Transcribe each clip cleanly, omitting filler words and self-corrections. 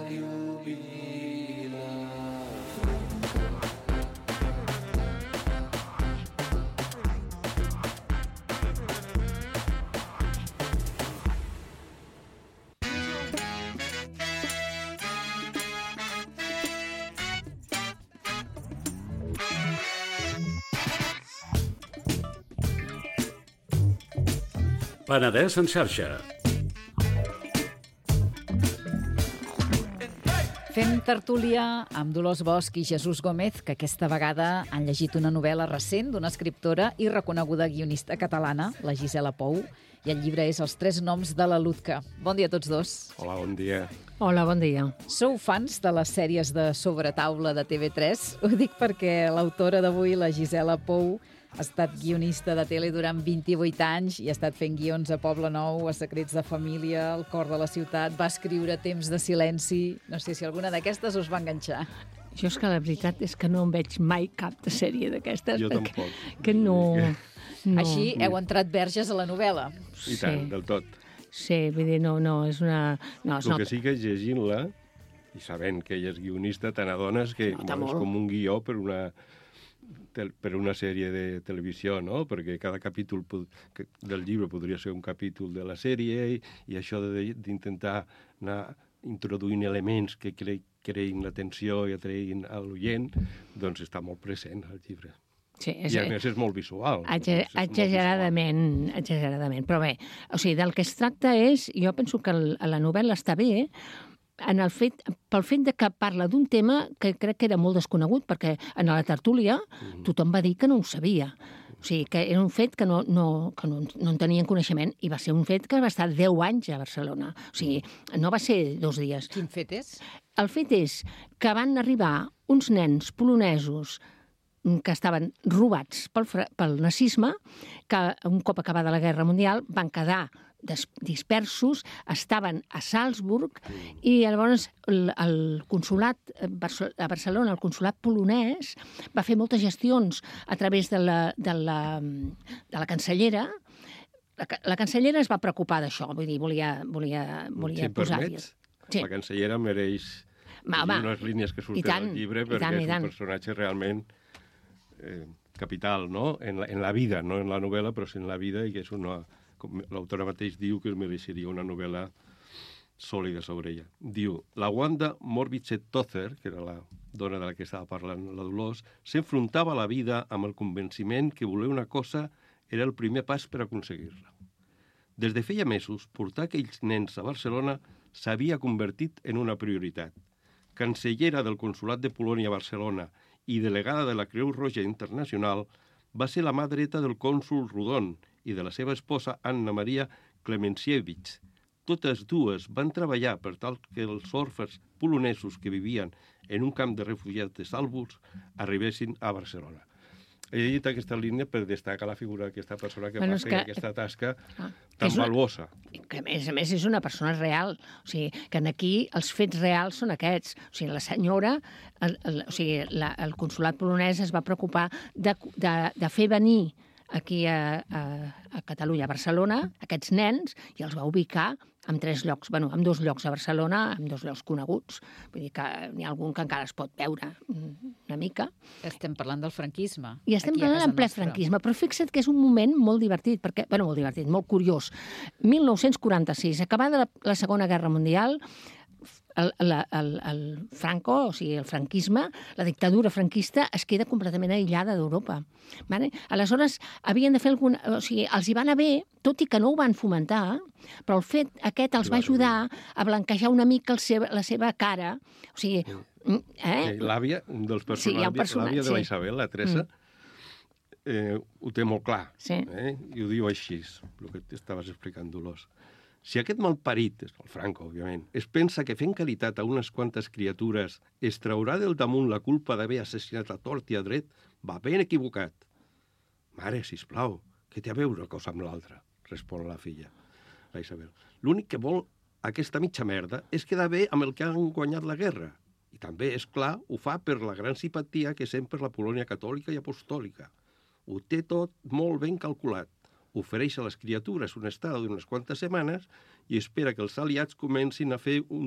Penedès en xarxa. Fem tertúlia amb Dolors Bosch i Jesús Gómez, que aquesta vegada han llegit una novel·la recent d'una escriptora i reconeguda guionista catalana, la Gisela Pou, i el llibre és Els tres noms de la Lutka. Bon dia a tots dos. Hola, bon dia. Hola, bon dia. Sou fans de les sèries de sobretaula de TV3? Ho dic perquè l'autora d'avui, la Gisela Pou, ha estat guionista de tele durant 28 anys i ha estat fent guions a Poble Nou, a Secrets de Família, al cor de la ciutat, va escriure Temps de silenci. No sé si alguna d'aquestes us va enganxar. Jo és que la veritat és que no em veig mai cap de sèrie d'aquestes. Jo tampoc. Que no. Així heu entrat verges a la novel·la. I tant, del tot. Sí, vull dir, no, és una... No, El que sí que llegint-la, i sabent que ella és guionista, te n'adones que és com un guió per una sèrie de televisió, no? Perquè cada capítol del llibre podria ser un capítol de la sèrie i això d'intentar anar introduint elements que creïn l'atenció i atreguin a l'oient, doncs està molt present al llibre. Sí, I a més és molt visual. Exageradament. Però bé, o sigui, del que es tracta és, jo penso que la novel·la està bé, pel fet de que parla d'un tema que crec que era molt desconegut, perquè en la tertúlia tothom va dir que no ho sabia. O sigui, que era un fet que no en tenien coneixement, i va ser un fet que va estar 10 anys a Barcelona. O sigui, no va ser 2 dies. Quin fet és? El fet és que van arribar uns nens polonesos que estaven robats pel nazisme, que un cop acabada la Guerra Mundial van quedar dispersos, estaven a Salzburg, i llavors el consulat a Barcelona, el consulat polonès, va fer moltes gestions a través de la cancellera. La cancellera es va preocupar d'això, vull dir, volia posar-hi. Sí. La cancellera mereix unes línies que surten al llibre, perquè és un personatge realment capital, no? En la vida, no en la novel·la, però sí en la vida, i que és una... Com l'autora mateix diu que es mereixeria una novel·la sòlida sobre ella. Diu, la Wanda Morbichet-Tozer, que era la dona de la que estava parlant la Dolors, s'enfrontava a la vida amb el convenciment que voler una cosa era el primer pas per aconseguir-la. Des de feia mesos, portar aquells nens a Barcelona s'havia convertit en una prioritat. Cancellera del Consolat de Polònia a Barcelona i delegada de la Creu Roja Internacional, va ser la mà dreta del cònsol Rodon i de la seva esposa Anna Maria Klemenciewicz. Totes dues van treballar per tal que els orfes polonesos que vivien en un camp de refugiats de Salzburg arribessin a Barcelona. He llegit aquesta línia per destacar la figura d'aquesta persona que va fer aquesta tasca tan valuosa. Que a més és una persona real. O sigui, que aquí els fets reals són aquests. O sigui, la senyora, el consulat polonès es va preocupar de fer venir aquí a Catalunya, a Barcelona, aquests nens, i els va ubicar en 3 llocs, en 2 llocs a Barcelona, en 2 llocs coneguts. Vull dir que n'hi ha algun que encara es pot veure una mica. Estem parlant del franquisme. I estem parlant en ple franquisme, però fixa't que és un moment molt divertit, molt curiós. 1946, acabada la Segona Guerra Mundial, el Franco, o sigui, el franquisme, la dictadura franquista es queda completament aïllada d'Europa. Vale? Aleshores, havien de fer o sigui, els hi va anar bé, tot i que no ho van fomentar, però el fet aquest els va ajudar a blanquejar una mica la seva cara. O sigui, l'àvia, un dels personatges, l'àvia de la Isabel, la Teresa, ho té molt clar. Sí. I ho diu així, el que t'estaves explicant, Dolors. Si aquest malparit, el Franco, òbviament, es pensa que fent caritat a unes quantes criatures es traurà del damunt la culpa d'haver assassinat a tort i a dret, va ben equivocat. Mare, sisplau, què té a veure una cosa amb l'altra? Respon la filla, la Isabel. L'únic que vol aquesta mitja merda és quedar bé amb el que han guanyat la guerra. I també, és clar, ho fa per la gran simpatia que sent per la Polònia catòlica i apostòlica. Ho té tot molt ben calculat. Ofereix a les criatures una estada d'unes quantes setmanes i espera que els aliats comencin a fer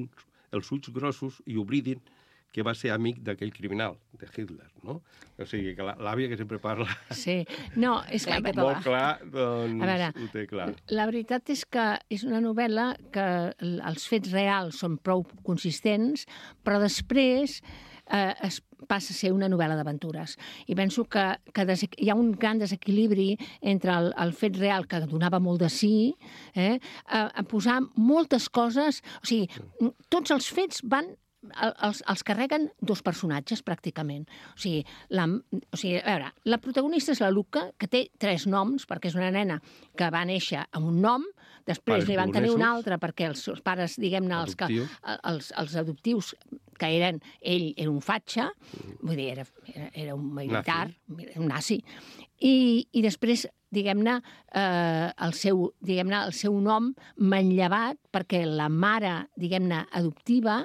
els ulls grossos i oblidin que va ser amic d'aquell criminal, de Hitler, no? O sigui, que l'àvia que sempre parla Sí, no, és clar, molt clar, doncs a veure, ho té clar. la veritat és que és una novel·la que els fets reals són prou consistents, però després es passa a ser una novel·la d'aventures. I penso que hi ha un gran desequilibri entre el fet real, que donava molt de sí, a posar moltes coses... O sigui, tots els fets van... Els carreguen dos personatges, pràcticament. O sigui, a veure, la protagonista és la Luca, que té 3 noms, perquè és una nena que va néixer amb un nom, després li van tenir un altre, perquè els seus pares, diguem-ne, els adoptius, que eren... Ell era un fatxa, vull dir, era un militar, un nazi, i després, diguem-ne, el seu nom manllevat, perquè la mare, diguem-ne, adoptiva,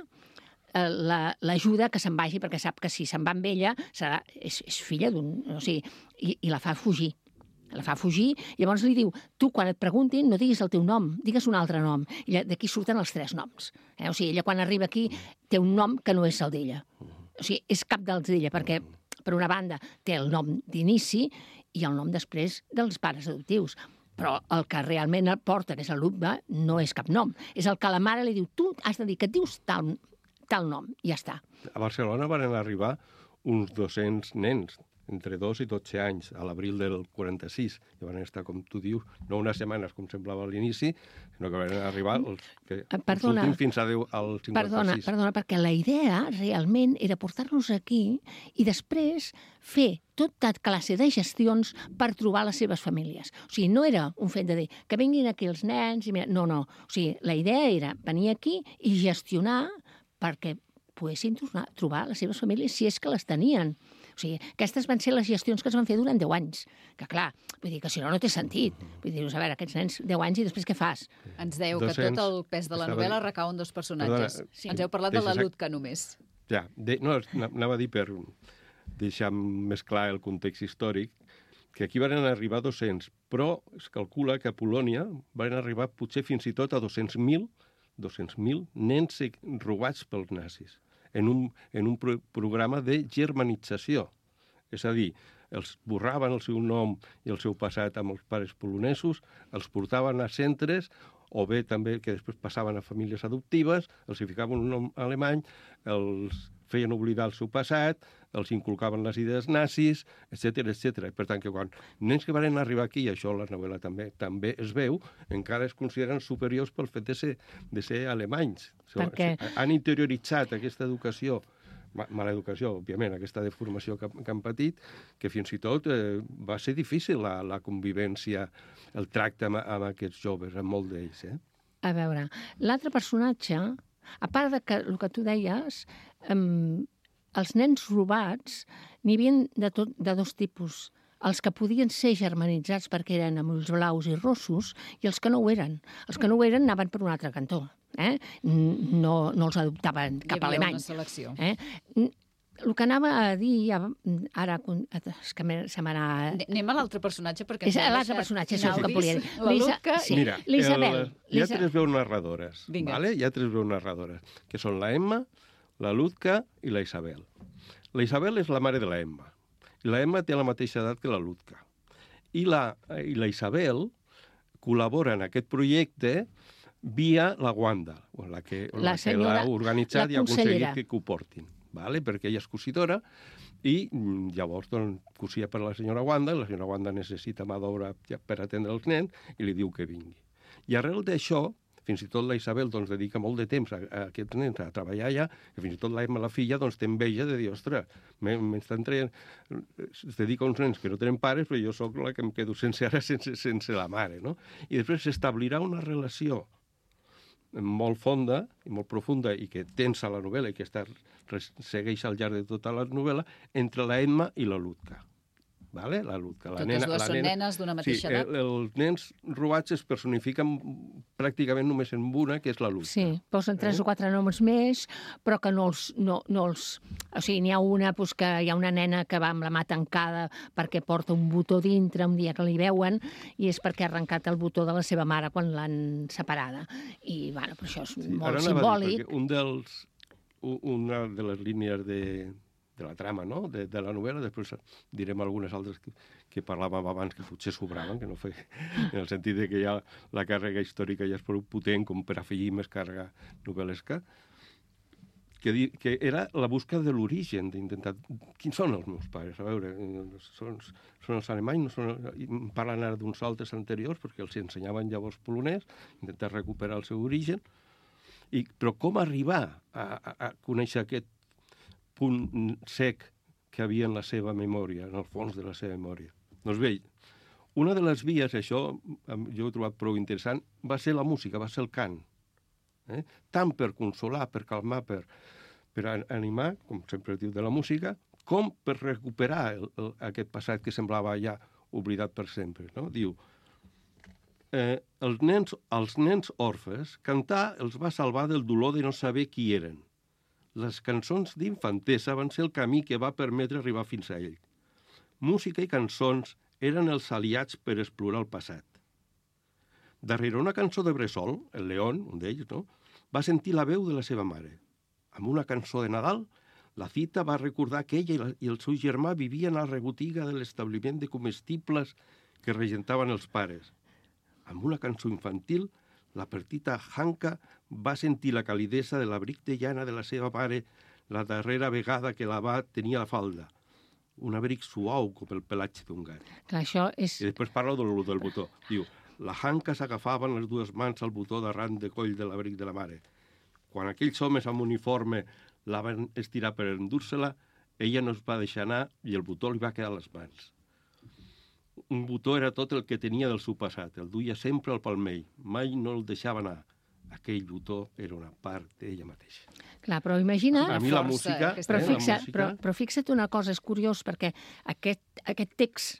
l'ajuda que se'n vagi, perquè sap que si se'n va amb ella és filla d'un... O sigui, i la fa fugir. La fa fugir, i llavors li diu, tu, quan et preguntin, no diguis el teu nom, digues un altre nom. I d'aquí surten els 3 noms. O sigui, ella, quan arriba aquí, té un nom que no és el d'ella. O sigui, és cap dels d'ella, perquè, per una banda, té el nom d'inici i el nom després dels pares adoptius. Però el que realment el porta, que és el Luca, no és cap nom. És el que la mare li diu, tu has de dir que et dius tal nom, i ja està. A Barcelona van arribar uns 200 nens, entre 2 i 12 anys, a l'abril del 46, que van estar, com tu dius, no unes setmanes, com semblava a l'inici, sinó que van arribar els últims fins al 56. Perdona, perquè la idea realment era portar-los aquí i després fer tota classe de gestions per trobar les seves famílies. O sigui, no era un fet de dir que vinguin aquí els nens... No. O sigui, la idea era venir aquí i gestionar perquè poguessin trobar les seves famílies si és que les tenien. O sigui, aquestes van ser les gestions que es van fer durant 10 anys. Que clar, vull dir que si no, no té sentit. Vull dir, a veure, aquests nens 10 anys i després què fas? Ens dèieu que tot el pes de la novel·la recau en 2 personatges. Sí. Ens heu parlat de la Lutka només. Ja, anava a dir per deixar més clar el context històric, que aquí van arribar 200, però es calcula que a Polònia van arribar potser fins i tot a 200.000 nens robats pels nazis en un programa de germanització. És a dir, els borraven el seu nom i el seu passat amb els pares polonesos, els portaven a centres, o bé també que després passaven a famílies adoptives, els hi ficaven un nom alemany, els feien oblidar el seu passat, els inculcaven les idees nazis, etc etc. Per tant, que quan nens que van arribar aquí, i això la novel·la també es veu, encara es consideren superiors pel fet de ser alemanys. Perquè... Han interioritzat aquesta educació, mala educació, òbviament, aquesta deformació que han patit, que fins i tot va ser difícil la convivència, el tracte amb aquests joves, amb molt d'ells. A veure, l'altre personatge, a part de que el que tu deies, els nens robats n'hi havia de 2 tipus. Els que podien ser germanitzats perquè eren amb ulls blaus i rossos i els que no ho eren. Els que no ho eren anaven per un altre cantó. No els adoptaven cap alemany. Hi havia una selecció. El que anava a dir, ara és que se m'ha... Anem a l'altre personatge, perquè... És l'altre personatge, és el que volia dir. La Lutka... Mira, l'Isabel. Hi ha 3 veus narradores, ¿vale? Hi ha 3 veus narradores, que són la Emma, la Lutka i la Isabel. La Isabel és la mare de la Emma. I la Emma té la mateixa edat que la Lutka. I la Isabel col·labora en aquest projecte via la Wanda, la que l'ha organitzat i ha aconseguit que ho portin. Perquè ella és cosidora i llavors cosia per la senyora Wanda, i la senyora Wanda necessita mà d'obra per atendre els nens i li diu que vingui. I arrel d'això, fins i tot la Isabel dedica molt de temps a aquests nens a treballar allà, i fins i tot la filla té enveja de dir, ostres, es dedica a uns nens que no tenen pares, però jo sóc la que em quedo sense la mare, no? I després s'establirà una relació molt fonda i molt profunda i que tensa la novel·la i que segueix al llarg de tota la novel·la entre la Emma i la Lutka. vale? La Ludka. Totes dues són nenes d'una mateixa edat? Sí, els nens robats es personifiquen pràcticament només en una, que és la Ludka. Sí, posen 3 o 4 noms més, però que no els... O sigui, n'hi ha una, doncs, que hi ha una nena que va amb la mà tancada perquè porta un botó dintre un dia que li veuen, i és perquè ha arrencat el botó de la seva mare quan l'han separada. I, bueno, però això és molt simbòlic. Una de les línies de la trama, no?, de la novel·la, després direm algunes altres que parlàvem abans que potser sobraven, que no feia, en el sentit de que ja la càrrega històrica ja és prou potent com per afegir més càrrega novel·lesca, que era la busca de l'origen, d'intentar... Quins són els meus pares? A veure, són els alemanys, parlen ara d'uns altres anteriors, perquè els ensenyaven llavors polonès, intentar recuperar el seu origen, però com arribar a conèixer aquest punt sec que havia en la seva memòria, en el fons de la seva memòria? Doncs bé, una de les vies, això jo ho he trobat prou interessant, va ser la música, va ser el cant. Tant per consolar, per calmar, per animar, com sempre es diu de la música, com per recuperar aquest passat que semblava ja oblidat per sempre. No? Diu, als nens orfes, cantar els va salvar del dolor de no saber qui eren. Les cançons d'infantesa van ser el camí que va permetre arribar fins a ell. Música i cançons eren els aliats per explorar el passat. Darrere una cançó de Bressol, el León, un d'ells, no?, va sentir la veu de la seva mare. Amb una cançó de Nadal, la Cita va recordar que ella i el seu germà vivien a la rebotiga de l'establiment de comestibles que regentaven els pares. Amb una cançó infantil, la petita Hanka va sentir la calidesa de l'abric de llana de la seva mare la darrera vegada que la va tenir a la falda. Un abric suau com el pelatge d'un gat. Clar, això és... I després parla del botó. Diu, la Hanka s'agafava amb les dues mans al botó d'arran de coll de l'abric de la mare. Quan aquells homes amb uniforme la van estirar per endur-se-la, ella no es va deixar anar i el botó li va quedar a les mans. Un botó era tot el que tenia del seu passat. El duia sempre al palmell. Mai no el deixava anar. Aquell botó era una part d'ella mateixa. Clar, però imagina... A mi la música... Però fixa't una cosa, és curiós, perquè aquest text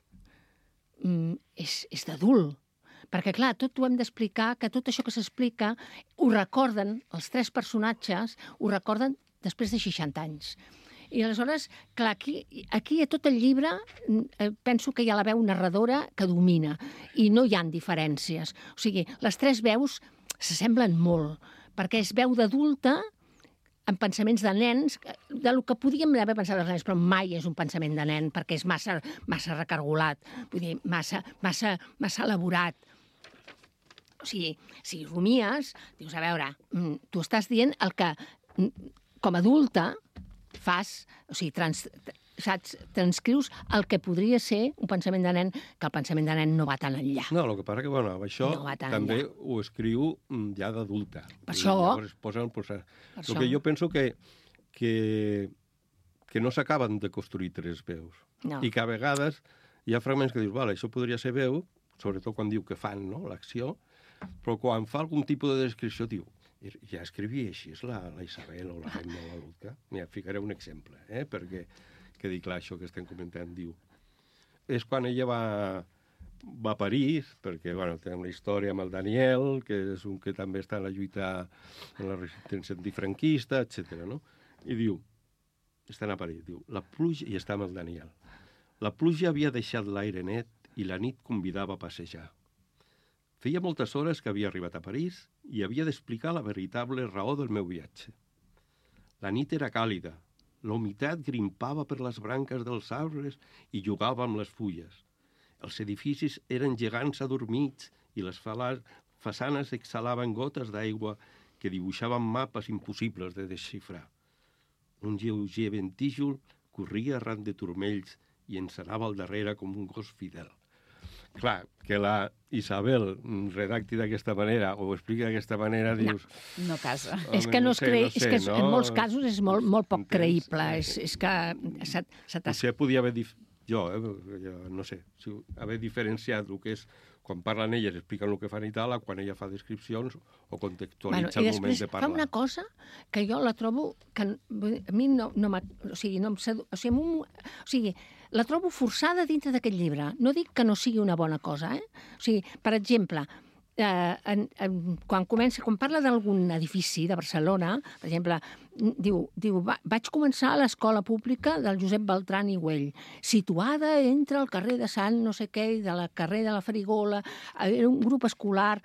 és d'adult. Perquè, clar, tot ho hem d'explicar, que tot això que s'explica ho recorden, els 3 personatges, ho recorden després de 60 anys. I aleshores, clar, aquí a tot el llibre penso que hi ha la veu narradora que domina i no hi ha diferències. O sigui, les 3 veus s'assemblen molt, perquè és veu d'adulta amb pensaments de nens, del que podíem haver pensat dels nens, però mai és un pensament de nen, perquè és massa recargolat, vull dir, massa elaborat. O sigui, si rumies, dius, a veure, tu estàs dient el que, com a adulta, fas, o sigui, transcrius el que podria ser un pensament de nen, que el pensament de nen no va tan enllà. No, el que passa que, bueno, això no també enllà. Ho escriu ja d'adulta. Per això... Llavors posa el procés. El que jo penso que no s'acaben de construir 3 veus. No. I que a vegades hi ha fragments que dius, vale, això podria ser veu, sobretot quan diu que fan, no?, l'acció, però quan fa algun tipus de descripció diu, ja escrivia així, és la Isabel o la Emma o la Ludka. Mira, ficaré un exemple, perquè quedi clar això que estem comentant. Diu, és quan ella va a París, perquè, bueno, tenim la història amb el Daniel, que és un que també està en la lluita en la resistència antifranquista, etc. No? I diu, estan a París, diu, la pluja, i està amb el Daniel, la pluja havia deixat l'aire net i la nit convidava a passejar. Feia moltes hores que havia arribat a París i havia d'explicar la veritable raó del meu viatge. La nit era càlida, la humitat grimpava per les branques dels arbres i jugava amb les fulles. Els edificis eren gegants adormits i les façanes exhalaven gotes d'aigua que dibuixaven mapes impossibles de desxifrar. Un lleuger ventíjol corria arran de turmells i ens anava al darrere com un gos fidel. Clar, que la Isabel redacti d'aquesta manera o ho expliqui d'aquesta manera, dius... No casa. És que en molts casos és molt poc creïble. És que potser podia haver... Jo no sé, haver diferenciat el que és quan parlen elles, expliquen el que fan i tal, quan ella fa descripcions o contextualitza el moment de parlar. Fa una cosa que jo la trobo que a mi no o sigui, la trobo forçada dintre d'aquest llibre. No dic que no sigui una bona cosa, O sigui, per exemple, quan parla d'algun edifici de Barcelona, per exemple, diu vaig començar a l'escola pública del Josep Beltrán i Güell, situada entre el carrer de Sant no sé què i de la carrer de la Farigola, era un grup escolar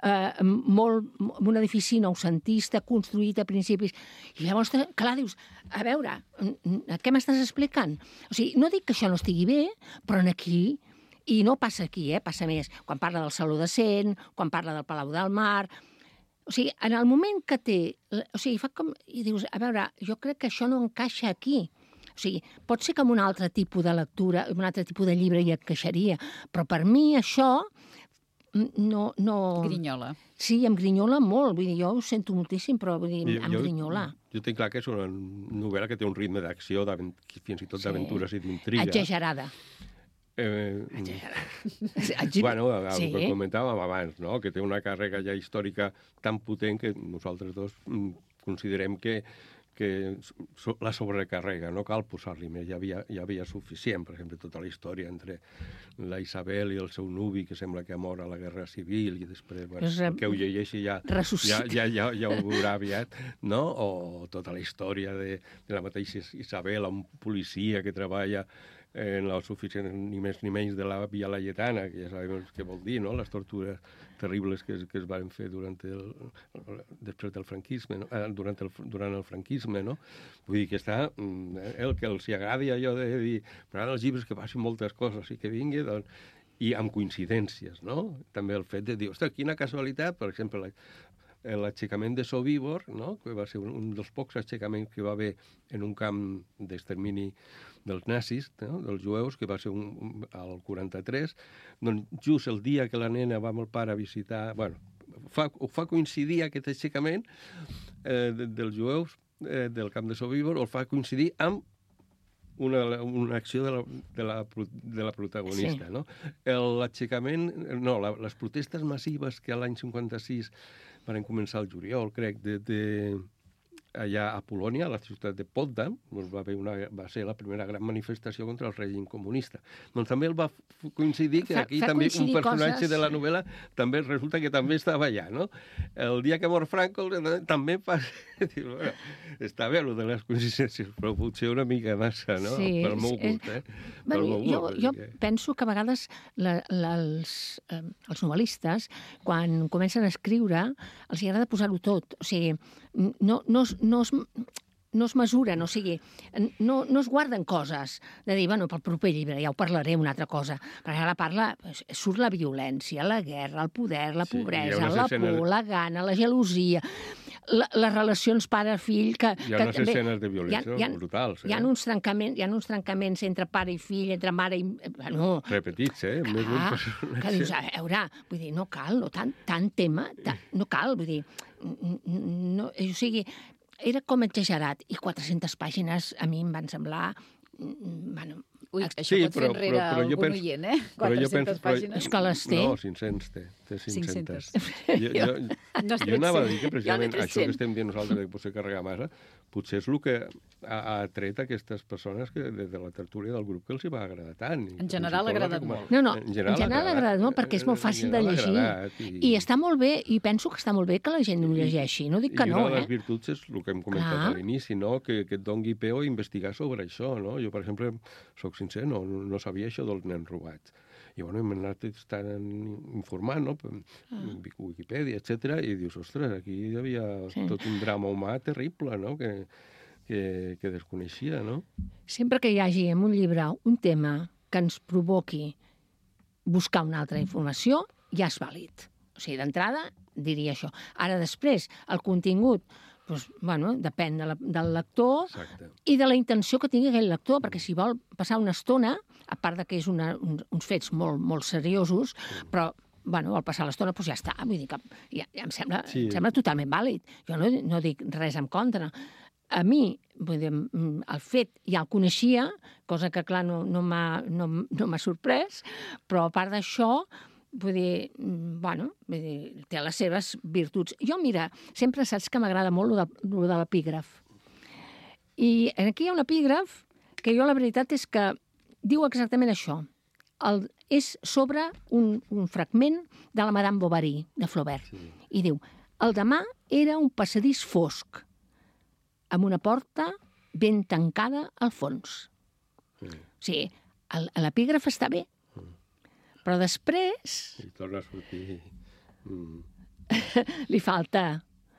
un edifici noucentista, construït a principis, i llavors, clar, dius, a veure, què m'estàs explicant? O sigui, no dic que això no estigui bé, però aquí. I no passa aquí, passa més. Quan parla del Saló de Cent, quan parla del Palau del Mar. O sigui, en el moment que té... O sigui, fa com... I dius, a veure, jo crec que això no encaixa aquí. O sigui, pot ser que amb un altre tipus de lectura, amb un altre tipus de llibre hi encaixaria, però per mi això no... Grinyola. Sí, em grinyola molt. Vull dir, jo ho sento moltíssim, però vull dir, em grinyola. Jo tinc clar que és una novel·la que té un ritme d'acció, fins i tot d'aventures i d'intriga. Exagerada. Bueno, el que comentàvem abans, no? Que té una càrrega ja històrica tan potent que nosaltres dos considerem que la sobrecarrega, no cal posar-li més, ja havia suficient, per exemple, tota la història entre la Isabel i el seu nuvi, que sembla que ha mort a la Guerra Civil, i després, el que ho llegeixi ja ho veurà aviat, no? O tota la història de la mateixa Isabel, un policia que treballa en les oficines ni més ni menys de la Via Laietana, que ja sabem què vol dir, no? Les tortures terribles que es van fer després del franquisme, no? Durant el franquisme, no? Vull dir que està el que els agradi allò de dir, m'agraden els llibres que passin moltes coses i que vingui, doncs, i amb coincidències, no? També el fet de dir, ostres, quina casualitat, per exemple, l'aixecament de Sobibor, no? Que va ser un dels pocs aixecaments que va haver en un camp d'extermini dels nazis, no? Dels jueus, que va ser al 43, doncs just el dia que la nena va amb el pare a visitar... Bueno, ho fa coincidir aquest aixecament dels jueus del camp de Sobibor, o el fa coincidir amb una acció de la protagonista, sí. No? L'aixecament... No, les protestes massives que l'any 56 van començar al juliol, crec, allà a Polònia, a la ciutat de Potsdam, doncs va ser la primera gran manifestació contra el règim comunista. Doncs també el va coincidir que aquí també un personatge de la novel·la també resulta que també estava allà, no? El dia que mor Franco també està bé, el de les coincidències, però potser una mica massa, no? Sí, pel meu gust, Jo penso que a vegades els novel·listes, quan comencen a escriure, els agrada posar-ho tot. O sigui, no es mesuren, o sigui, no es guarden coses de dir, bueno, pel proper llibre ja ho parlaré una altra cosa, perquè ara surt la violència, la guerra, el poder, la pobresa, la por, la gana, la gelosia, les relacions pare-fill... Hi ha unes escenes de violència brutals. Hi ha uns trencaments entre pare i fill, entre mare i... Bueno, repetits, més d'un personatge. Que dius, a veure, vull dir, no cal, no tant tema, no cal, vull dir... No, o sigui, era com exagerat, i 400 pàgines a mi em van semblar... Bueno, ui, això pot fer enrere algun oient, 400 pàgines. És que les té. No, 500 té 500. Jo anava a dir que precisament això que estem dient nosaltres de potser carregar massa, potser és el que ha tret aquestes persones de la tertúlia del grup que els hi va agradar tant. En general ha agradat molt. No, en general ha agradat molt perquè és molt fàcil de llegir. I està molt bé, i penso que està molt bé que la gent ho llegeixi, no dic que no. I una de les virtuts és el que hem comentat a l'inici, no? Que et doni peu a investigar sobre això, no? Jo, per exemple, soc sincer, no sabia això dels nens robats. I bueno, hem anat informant, no? Wikipedia, etc. I dius, ostres, aquí hi havia tot un drama humà terrible, no? Que desconeixia, no? Sempre que hi hagi en un llibre un tema que ens provoqui buscar una altra informació, ja és vàlid. O sigui, d'entrada, diria això. Ara, després, el contingut, doncs, bueno, depèn del lector. Exacte. I de la intenció que tingui aquell lector, perquè si vol passar una estona, a part de que és uns fets molt, molt seriosos, però bueno, al passar l'estona doncs ja està. Vull dir que ja em sembla totalment vàlid. Jo no dic res en contra. A mi, vull dir, el fet ja el coneixia, cosa que, clar, no m'ha sorprès, però a part d'això, vull dir, bueno, té les seves virtuts. Jo, mira, sempre saps que m'agrada molt lo de l'epígraf. I aquí hi ha un epígraf que jo la veritat és que diu exactament això. És sobre un fragment de la Madame Bovary, de Flaubert. Sí. I diu, el demà era un passadís fosc, amb una porta ben tancada al fons. Sí. O sigui, l'epígraf està bé, però després... I torna a sortir... Li falta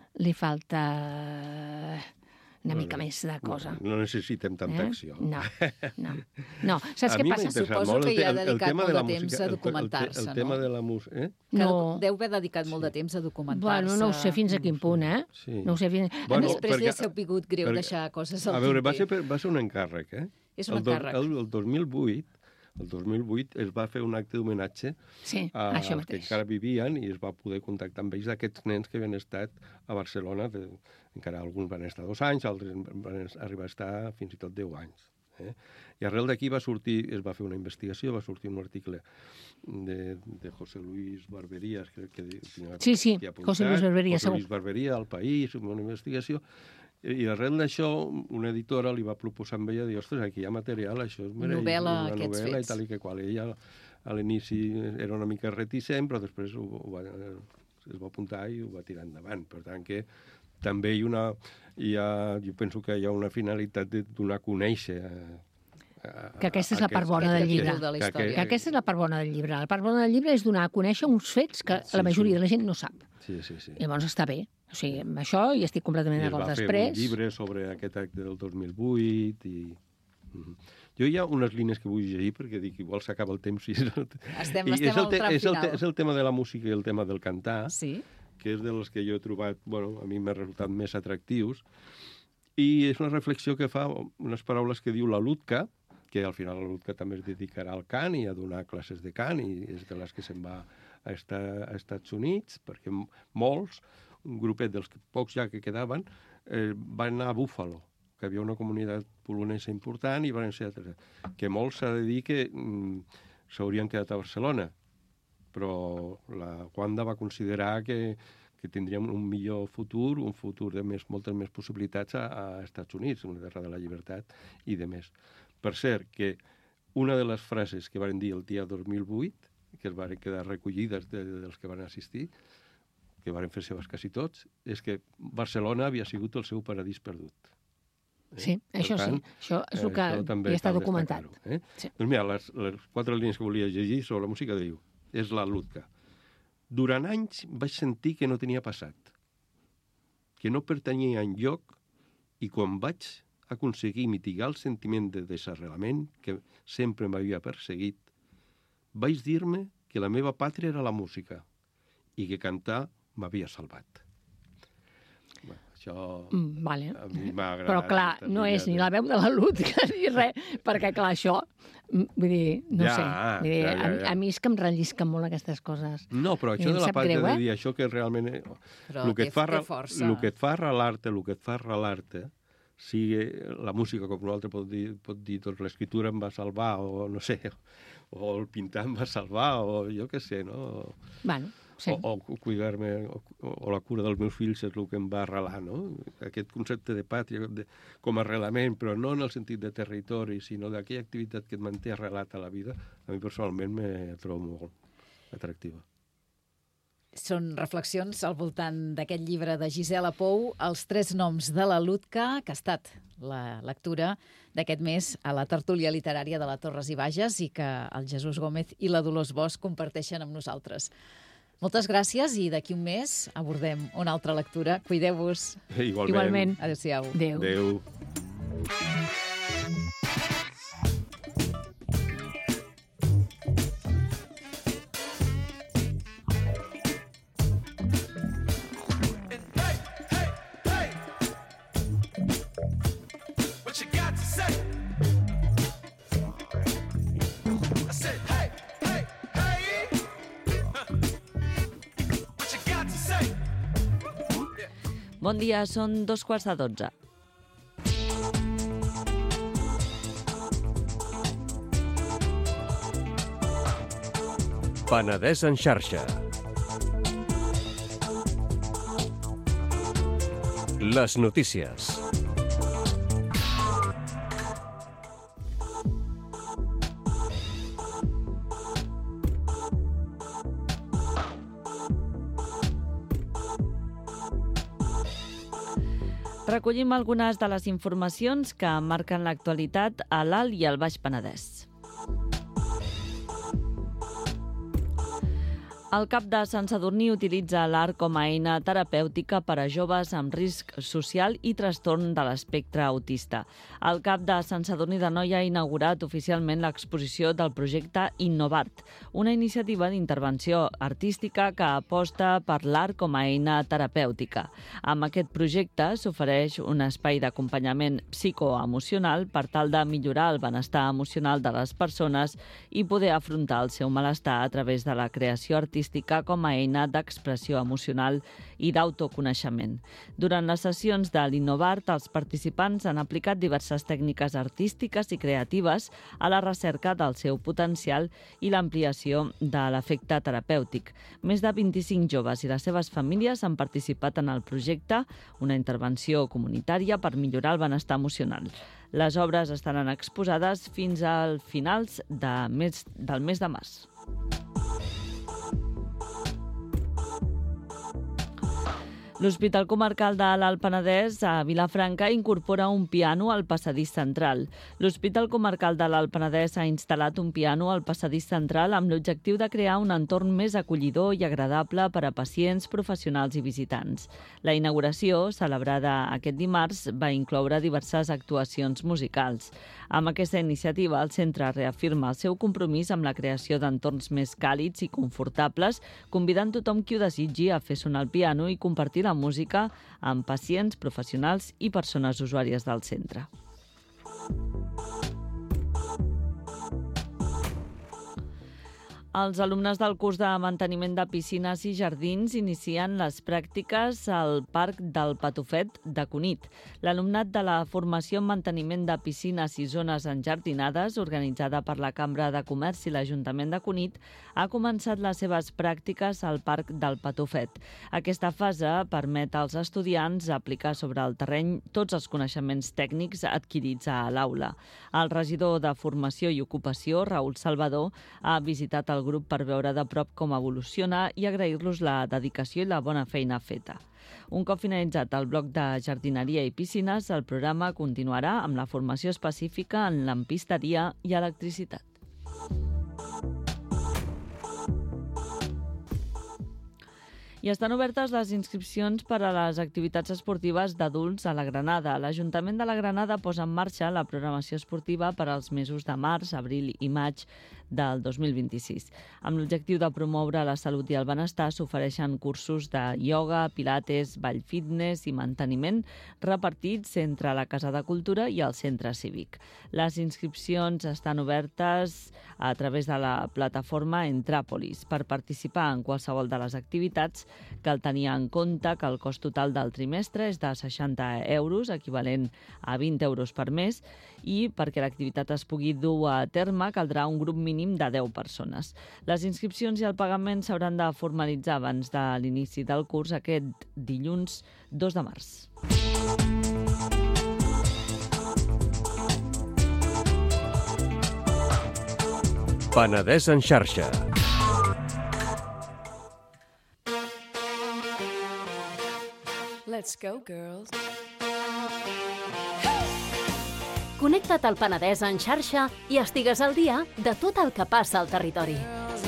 una mica més de cosa. No necessitem tanta acció. No. Saps què passa? Suposo que hi ha dedicat molt de temps a documentar-se, no? El tema de la música... Deu haver dedicat molt de temps a documentar-se. Bueno, no ho sé fins a quin punt, eh? Sí. No ho sé fins... A més, després li ha sigut greu deixar coses al tinter. A veure, va ser un encàrrec, eh? És un encàrrec. El 2008 es va fer un acte d'homenatge als que encara vivien i es va poder contactar amb ells d'aquests nens que havien estat a Barcelona. Encara alguns van estar 2 anys, altres van arribar a estar fins i tot 10 anys. I arrel d'aquí es va fer una investigació, va sortir un article de José Luis Barberías, crec que tinc Sí, apuntat. José Luis Barberías. José Luis Barberías, al País, una investigació. I arrel d'això, una editora li va proposar amb ella, dir, ostres, aquí hi ha material, això és una novel·la i tal i que qual. Ella a l'inici era una mica reticent, però després es va apuntar i ho va tirar endavant. Per tant que també jo penso que hi ha una finalitat de donar a conèixer que aquesta és la part bona del llibre. Que aquesta és la part bona del llibre. La part bona del llibre és donar a conèixer uns fets que la majoria de la gent no sap. Sí. Llavors està bé. O sigui, amb això hi estic completament d'acord després. I es va fer un llibre sobre aquest acte del 2008 i... Jo hi ha unes línies que vull llegir perquè dic, igual s'acaba el temps. Estem al tram final. És el tema de la música i el tema del cantar, sí, que és dels que jo he trobat, a mi m'ha resultat més atractius. I és una reflexió que fa unes paraules que diu la Lutka, que al final la Lutka també es dedicarà al cant i a donar classes de cant, i és de les que se'n va a Estats Units, perquè molts, un grupet dels pocs ja que quedaven, van anar a Buffalo, que havia una comunitat polonesa important, i van ser altres. Que molts s'ha de dir que s'haurien quedat a Barcelona, però la Wanda va considerar que tindríem un millor futur, un futur de moltes més possibilitats a Estats Units, una terra de la llibertat i de més. Per cert, que una de les frases que van dir el dia 2008, que es van quedar recollides dels que van assistir, que van fer seves quasi tots, és que Barcelona havia sigut el seu paradís perdut. Sí, això sí. Això és el que ja està documentat. Sí. Doncs mira, les 4 línies que volia llegir sobre la música diu, és la Lutka. Durant anys vaig sentir que no tenia passat, que no pertanyia enlloc, i quan vaig aconseguir mitigar el sentiment de desarrelament que sempre m'havia perseguit, vaig dir-me que la meva pàtria era la música i que cantar m'havia salvat. Això a mi m'ha agradat. Però clar, no és ni la veu de la Lutka ni res, perquè clar, això, vull dir, no sé. A mi és que em rellisquen molt aquestes coses. No, però això de la pàtria de dir això que realment... Però té força. El que et fa arrelar-te, sigui la música, com un altre pot dir, doncs l'escriptura em va salvar, o no sé, o el pintar em va salvar, o jo què sé, no? Bueno, sí. O cuidar-me, o la cura dels meus fills és el que em va arrelar, no? Aquest concepte de pàtria com a arrelament, però no en el sentit de territori, sinó d'aquella activitat que et manté arrelat a la vida, a mi personalment me trobo molt atractiva. Són reflexions al voltant d'aquest llibre de Gisela Pou, Els 3 noms de la Lutka, que ha estat la lectura d'aquest mes a la tertúlia literària de la Torres i Bages i que el Jesús Gómez i la Dolors Bosch comparteixen amb nosaltres. Moltes gràcies i d'aquí un mes abordem una altra lectura. Cuideu-vos. Igualment. Adéu-siau. Adéu. Bon dia, són 2:15. Penedès en xarxa. Les notícies. Recollim algunes de les informacions que marquen l'actualitat a l'Alt i al Baix Penedès. El CAP de Sant Sadurní utilitza l'art com a eina terapèutica per a joves amb risc social i trastorn de l'espectre autista. El CAP de Sant Sadurní d'Anoia ha inaugurat oficialment l'exposició del projecte Innovart, una iniciativa d'intervenció artística que aposta per l'art com a eina terapèutica. Amb aquest projecte s'ofereix un espai d'acompanyament psicoemocional per tal de millorar el benestar emocional de les persones i poder afrontar el seu malestar a través de la creació artística com a eina d'expressió emocional i d'autoconeixement. Durant les sessions de l'Innovart, els participants han aplicat diverses tècniques artístiques i creatives a la recerca del seu potencial i l'ampliació de l'efecte terapèutic. Més de 25 joves i les seves famílies han participat en el projecte, una intervenció comunitària per millorar el benestar emocional. Les obres estaran exposades fins al finals del mes de març. L'Hospital Comarcal de l'Alt Penedès a Vilafranca incorpora un piano al passadís central. L'Hospital Comarcal de l'Alt Penedès ha instal·lat un piano al passadís central amb l'objectiu de crear un entorn més acollidor i agradable per a pacients, professionals i visitants. La inauguració, celebrada aquest dimarts, va incloure diverses actuacions musicals. Amb aquesta iniciativa, el centre reafirma el seu compromís amb la creació d'entorns més càlids i confortables, convidant tothom qui ho desitgi a fer sonar el piano i compartir la música amb pacients, professionals i persones usuàries del centre. Els alumnes del curs de manteniment de piscines i jardins inicien les pràctiques al Parc del Patufet de Cunit. L'alumnat de la formació en manteniment de piscines i zones enjardinades, organitzada per la Cambra de Comerç i l'Ajuntament de Cunit, ha començat les seves pràctiques al Parc del Patufet. Aquesta fase permet als estudiants aplicar sobre el terreny tots els coneixements tècnics adquirits a l'aula. El regidor de Formació i Ocupació, Raül Salvador, ha visitat el grup per veure de prop com evoluciona i agrair-los la dedicació i la bona feina feta. Un cop finalitzat el bloc de jardineria i piscines, el programa continuarà amb la formació específica en lampisteria i electricitat. I estan obertes les inscripcions per a les activitats esportives d'adults a la Granada. L'Ajuntament de la Granada posa en marxa la programació esportiva per als mesos de març, abril i maig del 2026. Amb l'objectiu de promoure la salut i el benestar, s'ofereixen cursos de ioga, pilates, ball fitness i manteniment repartits entre la Casa de Cultura i el Centre Cívic. Les inscripcions estan obertes a través de la plataforma Entràpolis. Per participar en qualsevol de les activitats, cal tenir en compte que el cost total del trimestre és de 60 euros, equivalent a 20 euros per mes, i perquè l'activitat es pugui dur a terme caldrà un grup mínim de 10 persones. Les inscripcions i el pagament s'hauran de formalitzar abans de l'inici del curs aquest dilluns 2 de març. Penedès en xarxa. Let's go, girls. Connecta't al Penedès en xarxa i estigues al dia de tot el que passa al territori.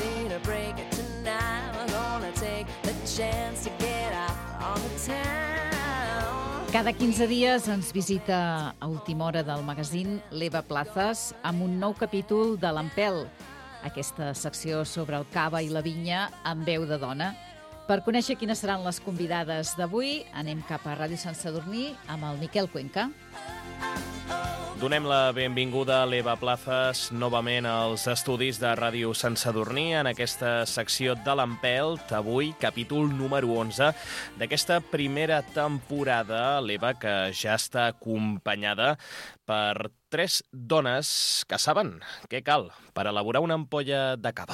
Cada 15 dies ens visita a última hora del magazín l'Eva Plazas amb un nou capítol de l'Empel, aquesta secció sobre el cava i la vinya amb veu de dona. Per conèixer quines seran les convidades d'avui, anem cap a Ràdio Sant Sadurní amb el Miquel Cuenca. Donem la benvinguda a l'Eva Plazas novament als estudis de Ràdio Sant Sadurní en aquesta secció de l'Empelt, avui capítol número 11 d'aquesta primera temporada, l'Eva, que ja està acompanyada per 3 dones que saben què cal per elaborar una ampolla de cava.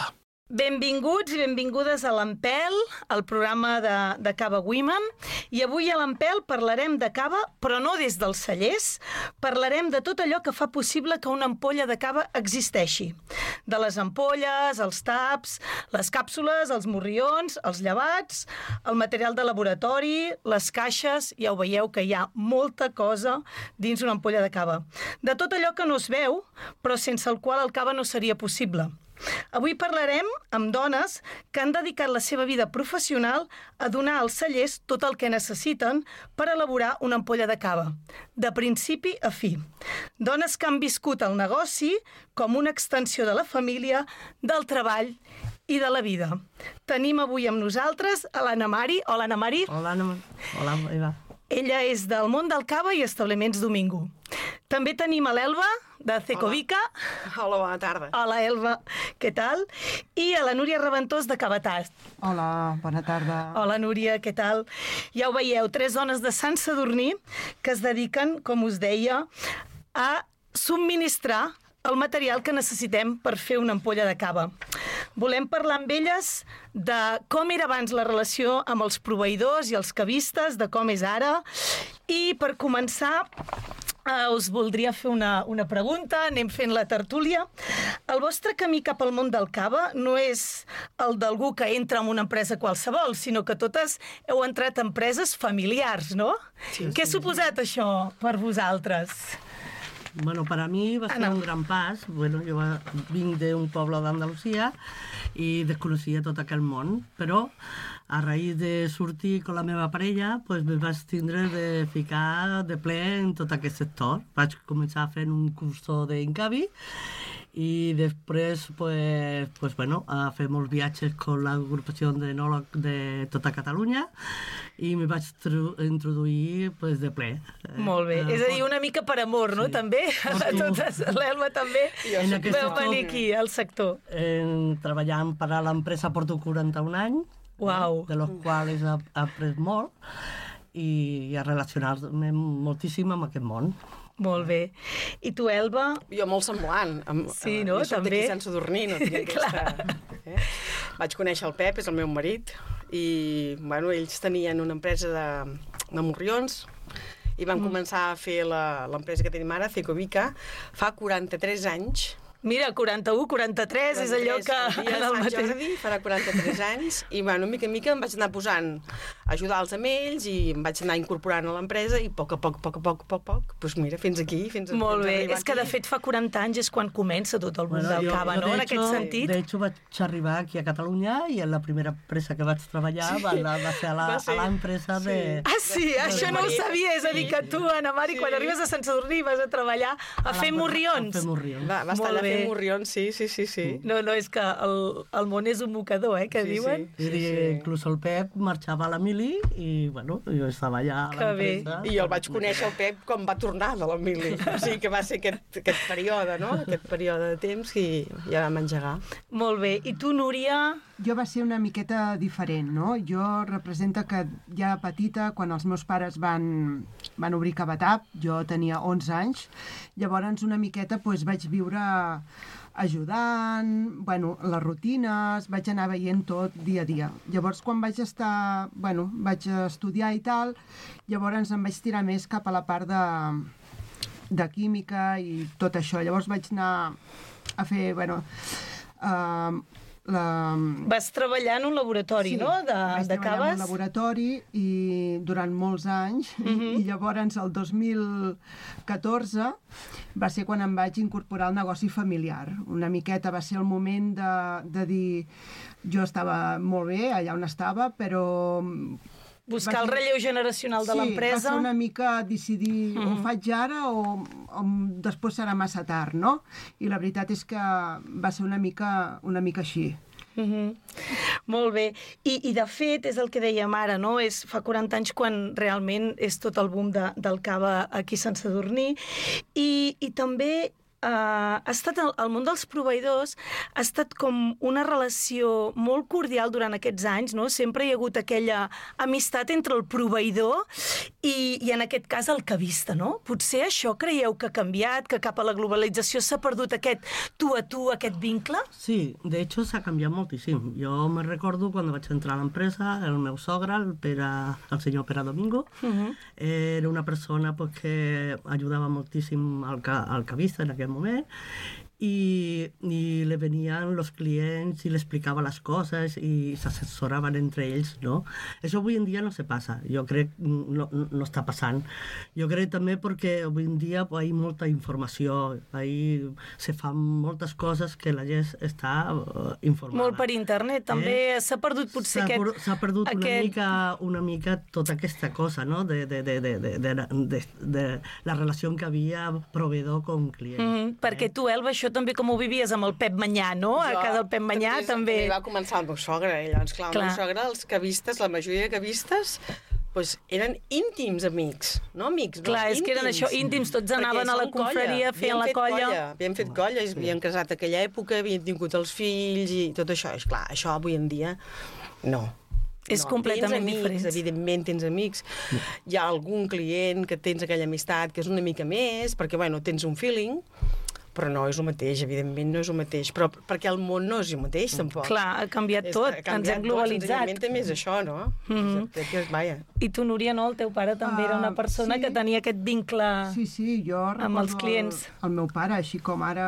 Benvinguts i benvingudes a l'Empel, el programa de Cava Women. I avui a l'Empel parlarem de cava, però no des dels cellers. Parlarem de tot allò que fa possible que una ampolla de cava existeixi. De les ampolles, els taps, les càpsules, els morrions, els llevats, el material de laboratori, les caixes. Ja ho veieu que hi ha molta cosa dins una ampolla de cava. De tot allò que no es veu, però sense el qual el cava no seria possible. Avui parlarem amb dones que han dedicat la seva vida professional a donar als cellers tot el que necessiten per elaborar una ampolla de cava, de principi a fi. Dones que han viscut el negoci com una extensió de la família, del treball i de la vida. Tenim avui amb nosaltres a l'Anna Mari. Hola, Anna Mari. Hola, Eva. Ella és del món del cava i establiments Domingo. També tenim a l'Elba, de Cecovica. Hola, bona tarda. Hola, Elba, què tal? I a la Núria Reventós de Cavatàs. Hola, bona tarda. Hola, Núria, què tal? Ja ho veieu, 3 dones de Sant Sadurní que es dediquen, com us deia, a subministrar el material que necessitem per fer una ampolla de cava. Volem parlar amb elles de com era abans la relació amb els proveïdors i els cavistes, de com és ara. I per començar, us voldria fer una pregunta, anem fent la tertúlia. El vostre camí cap al món del cava no és el d'algú que entra en una empresa qualsevol, sinó que totes heu entrat en empreses familiars, no? Sí, Què ha suposat això per vosaltres? Bueno, para mí va ser un gran pas. Bueno, jo vinc d'un poble d'Andalusia i desconeixia tot aquell món, però a raïs de sortir amb la meva parella, pues, me vaig tindre de ficar de ple en tot aquest sector. Vaig començar fent un curso d'Incavi i després a fer molts viatges amb l'agrupació d'enòleg de tota Catalunya i me vaig introduir de ple. Molt bé. És a dir, una mica per amor, no? També? L'Elba també veu venir aquí, al sector. Treballant per a l'empresa porto 41 anys, de los quals he après molt i a relacionar-me moltíssim amb aquest món. Molt bé. I tu, Elba? Jo molt semblant. Sí, no? Jo soc També. d'aquí Sant Sadurní, no tinc aquesta... Vaig conèixer el Pep, és el meu marit, i ells tenien una empresa de morrions i van començar a fer l'empresa que tenim ara, Cecovica, fa 43 anys. Mira, 41, 43, és allò que... El dia de Sant Jordi farà 43 anys i, mica en mica em vaig anar posant a ajudar-los amb ells i em vaig anar incorporant a l'empresa i a poc, doncs mira, fins aquí, fins Molt bé, és que de fet fa 40 anys és quan comença tot el món del cava, no? En aquest sentit. De hecho, vaig arribar aquí a Catalunya i en la primera empresa que vaig treballar va ser a l'empresa de... Ah, sí? Això no ho sabia, és a dir, que tu, Anna Mari, quan arribes a Sant Sadurní vas a treballar a fer morrions. A fer morrions. Va estar allà fent morrions, sí. No, és que el món és un mocador, que diuen. Sí. Inclús el Pep marxava a la mili i, jo estava allà a l'empresa. I jo el vaig conèixer el Pep quan va tornar de la mili. O sigui que va ser aquest període, no? Aquest període de temps i ja vam engegar. Molt bé. I tu, Núria? Jo va ser una miqueta diferent, no? Jo representa que ja petita, quan els meus pares van obrir Cavatap, jo tenia 11 anys, llavors una miqueta vaig viure ajudant, les rutines, vaig anar veient tot dia a dia. Llavors, quan vaig estudiar i tal, llavors em vaig tirar més cap a la part de química i tot això. Llavors vaig anar a fer, Vas treballar en un laboratori, no? De caves? Sí, vaig treballar en un laboratori i durant molts anys, i llavors el 2014 va ser quan em vaig incorporar al negoci familiar. Una miqueta va ser el moment de dir... Jo estava molt bé allà on estava, però... Buscar el relleu generacional de l'empresa. Sí, va ser una mica decidir ho faig ara o després serà massa tard, no? I la veritat és que va ser una mica així. Molt bé. I de fet, és el que dèiem ara, no? Fa 40 anys quan realment és tot el boom del cava aquí a Sant Sadurní. I també ha estat el món dels proveïdors ha estat com una relació molt cordial durant aquests anys, no? Sempre hi ha hagut aquella amistat entre el proveïdor i en aquest cas el cavista, no? Potser això creieu que ha canviat, que cap a la globalització s'ha perdut aquest tu a tu, aquest vincle? Sí, de hecho s'ha canviat moltíssim. Jo me recordo quan vaig entrar a l'empresa, el meu sogre, el senyor Pere Domingo, era una persona pues, que ajudava moltíssim al cavista en aquell moment, y le venían los clientes y le explicaba las cosas y se asesoraban entre ells, no? Això avui en dia no se passa, jo crec no està passant. Jo crec també perquè avui en dia hi ha molta informació, se fan moltes coses que la gent està informada. Molt per internet, també s'ha perdut potser S'ha perdut una mica tota aquesta cosa, no? De la relació que havia proveïdor com client. Perquè tu, Elba, això també com ho vivies amb el Pep Manyà, no? A casa del Pep Manyà també... Va començar el meu sogre, llavors, clar, el meu sogre, els cavistes, la majoria de cavistes, pues, eren íntims amics, no amics, clar, és que eren això, íntims, tots anaven a la confraria, feien la colla. Havien fet colla, havien casat a aquella època, havien tingut els fills i tot això. És clar, això avui en dia no. És completament diferent. Evidentment tens amics. Hi ha algun client que tens aquella amistat que és una mica més, perquè, bueno, tens un feeling, però no és el mateix, evidentment no és el mateix, però perquè el món no és el mateix, tampoc. Clar, ha canviat tot, ens hem globalitzat. També és això, no? Vaja. I tu, Núria, no? El teu pare també era una persona que tenia aquest vincle amb els clients. El meu pare, així com ara,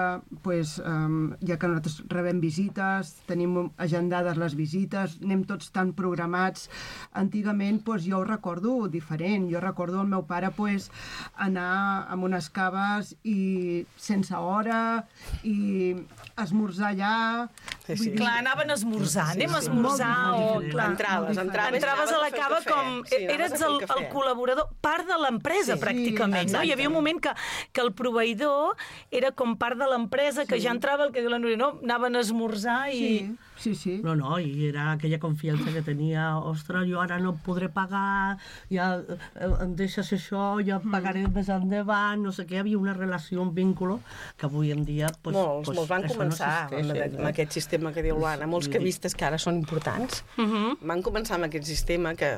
ja que nosaltres rebem visites, tenim agendades les visites, anem tots tan programats. Antigament, jo ho recordo diferent. Jo recordo el meu pare anar amb unes caves i sense hora i esmorzar allà. Clar, anaven a esmorzar, anem a esmorzar o... Entraves a la cava com... Eres el col·laborador, part de l'empresa, pràcticament. Hi havia un moment que el proveïdor era com part de l'empresa, que ja entrava el que diu la Núria, no? Anaven a esmorzar i... Sí. No, i era aquella confiança que tenia, ostres, jo ara no podré pagar, ja em deixes això, ja pagaré més endavant, no sé què, hi havia una relació, un vínculo, que avui en dia... Molts van començar amb aquest sistema que diu l'Anna, molts cavistes que ara són importants, van començar amb aquest sistema que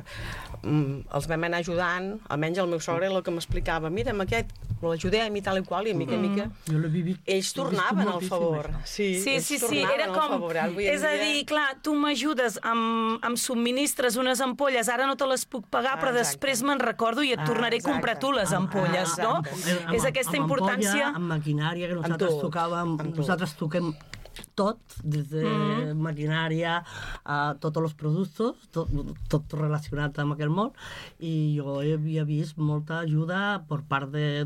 els vam anar ajudant, almenys el meu sogre el que m'explicava, mira, amb aquest l'ajudem i tal i qual, i mica en mica ells tornaven al favor. Sí, era com... És a dir, clar, tu m'ajudes amb subministres unes ampolles, ara no te les puc pagar, però després me'n recordo i et tornaré a comprar tu les ampolles, no? És aquesta importància... Amb maquinària que nosaltres tocàvem, nosaltres toquem tot, des de maquinària a tots els productes, tot relacionat amb aquell món, i jo havia vist molta ajuda per part de...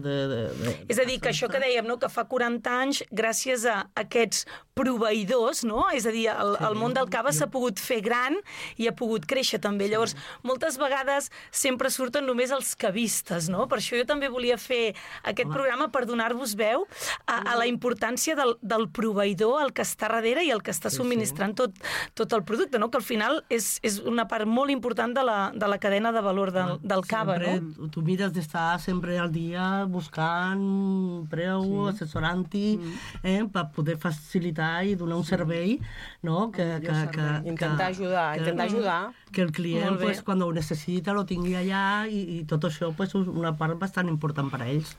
És a dir, que això que dèiem, no? Que fa 40 anys, gràcies a aquests proveïdors, no? És a dir, el món del cava s'ha pogut fer gran i ha pogut créixer també. Llavors, moltes vegades sempre surten només els cavistes, no? Per això jo també volia fer aquest programa per donar-vos veu a la importància del proveïdor, el que està darrere i el que està subministrant tot el producte, no? Que al final és una part molt important de la cadena de valor del cava, no? Tu mires d'estar sempre al dia buscant preu, assessorant-hi, per poder facilitar i donar un servei, no? Intentar ajudar. Que el client, quan ho necessita, lo tingui allà i tot això és una part bastant important per a ells.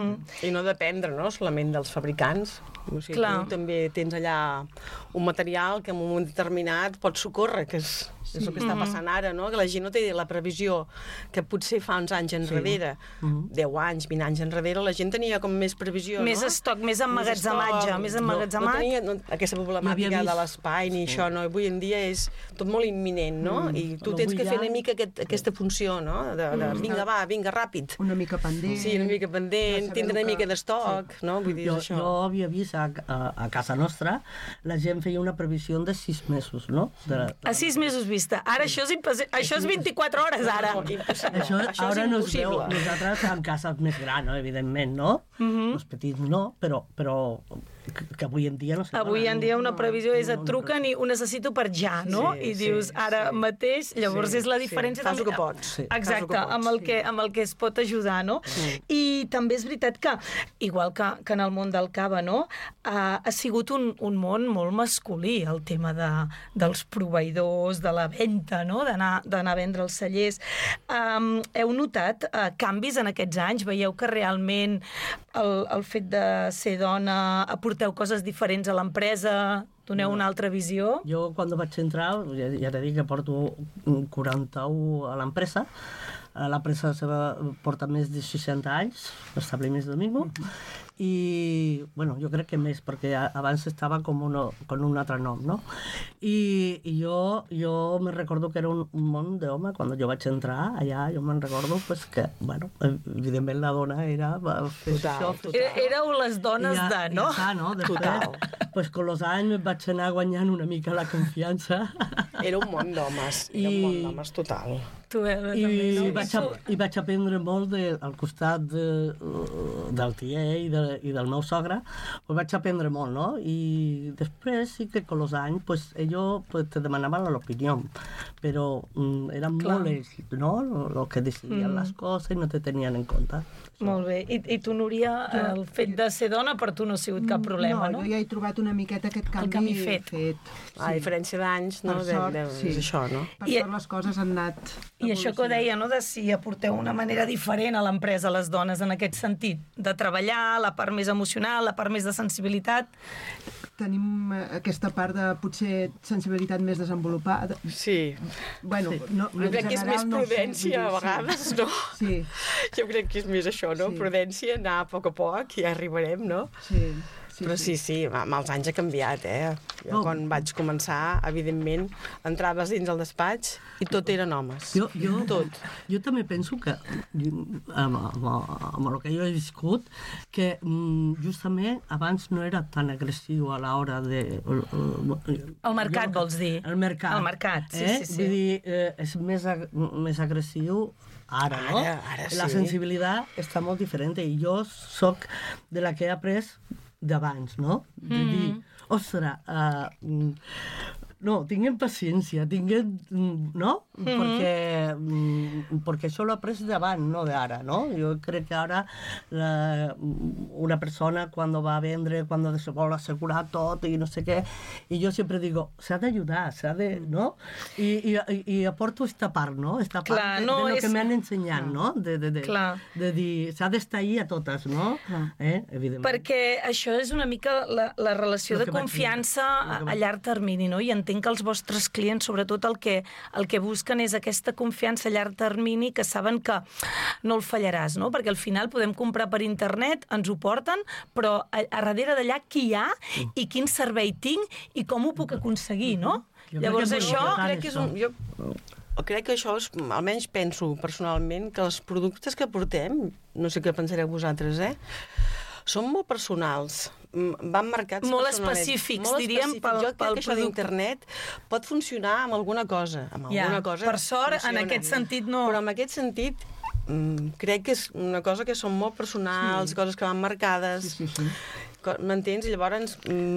I no dependre, no?, solament dels fabricants. O sigui, tu també tens allà un material que en un moment determinat pot socórrer, que és el que està passant ara, no? Que la gent no té la previsió que potser fa uns anys enrere, 10 anys, 20 anys enrere, la gent tenia com més previsió, més estoc, més emmagatzematge, més emmagatzemat. No tenia aquesta problemàtica de l'espai ni això, no? Avui en dia és tot molt imminent, no? I tu tens que fer una mica aquesta funció, no? De vinga, ràpid. Una mica pendent. Sí, una mica pendent, tindre una mica d'estoc, no? Vull dir, això. Jo havia vist a casa nostra, la gent feia una previsió de 6 mesos, no? A 6 mesos vista. Ara això és 24 hores, ara. Això ara no es veu. Nosaltres en cases més grans, evidentment, no? Els petits no, però que avui en dia no sé. Avui en dia una previsió és et truquen i ho necessito per ja, no? I dius ara mateix, llavors és la diferència. Fas el que pots. Exacte, amb el que es pot ajudar, no? I també és veritat que, igual que en el món del cava, no? Ha sigut un món molt masculí, el tema dels proveïdors, de la venda, no? D'anar a vendre als cellers. Heu notat canvis en aquests anys? Veieu que realment el fet de ser dona aporteu coses diferents a l'empresa? Doneu una altra visió? Jo, quan vaig entrar, ja t'he dit que porto 41 a l'empresa. L'empresa porta més de 60 anys, l'establiment Domingo, i bueno, jo crec que més, perquè abans estava com un altre nom, no? I jo me recordo que era un món d'home, quan jo vaig entrar allà, jo me'n recordo pues, que, bueno, evidentment la dona era... Éreu les dones de, no? Ja, no? Després, pues, con los anys vaig anar guanyant una mica la confiança. Era un món d'homes, era un món d'homes total. I vaig aprendre molt al costat del tiet i del meu sogre, pues vaig aprendre molt, no? I després sí que con los anys pues, ellos pues, te demanaven l'opinió, però eren molt ells, no? Los que decidien les coses i no te tenien en compte. Molt bé. I tu, Núria, el fet de ser dona per tu no ha sigut cap problema, no? No, jo ja he trobat una miqueta aquest canvi fet. A diferència d'anys, no? Per sort, sí. És això, no? Per sort les coses han anat... I això que ho deia, no?, de si aporteu una manera diferent a l'empresa, les dones, en aquest sentit, de treballar, la part més emocional, la part més de sensibilitat... Tenim aquesta part de, potser, sensibilitat més desenvolupada. Sí. Bueno, no, jo crec que és més prudència, a vegades, no? Sí. Jo crec que és més això, no? Prudència, anar a poc i ja arribarem, no? Sí. Però sí, amb els anys ha canviat, Jo quan vaig començar, evidentment, entraves dins el despatx i tot eren homes. Tot. Jo també penso que, amb el que jo he viscut, que justament abans no era tan agressiu a l'hora de... El mercat, vols dir? El mercat. El mercat, sí. Vull dir, és més agressiu ara, no? Ara sí. La sensibilitat està molt diferent i jo soc de la que he après d'abans, no? De dir, ostres, no, tinguem paciència, no? Perquè això l'ho après d'abans, no d'ara, no? Jo crec que ara una persona quan va a vendre, quan se vol assegurar tot i no sé què, i jo sempre digo, s'ha d'ajudar, no? I aporto esta part, no? Esta part de lo que m'han ensenyat, no? De dir, s'ha d'estar ahí a totes, no? Evidentment. Perquè això és una mica la relació de confiança a llarg termini, no? I entenc que els vostres clients, sobretot el que busquen és aquesta confiança a llarg termini, que saben que no el fallaràs, no? Perquè al final podem comprar per internet, ens ho porten, però a darrere d'allà qui hi ha i quin servei tinc i com ho puc aconseguir, no? Llavors això crec que és un... Crec que això és, almenys penso personalment, que els productes que portem, no sé què pensareu vosaltres, són molt personals. Van marcats molt específics, diríem, pel jo crec que això d'internet pot funcionar amb alguna cosa. Per sort, en aquest sentit no. Però en aquest sentit crec que és una cosa que són molt personals, coses que van marcades. M'entens? I llavors